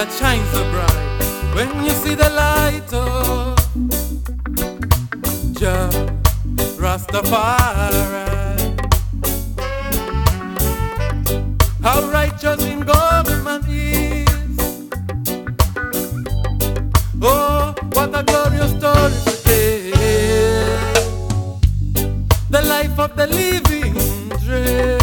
that shines so bright when you see the light of Jah Rastafari. How righteous in government is. Oh, what a glorious story to tell. The life of the living dread.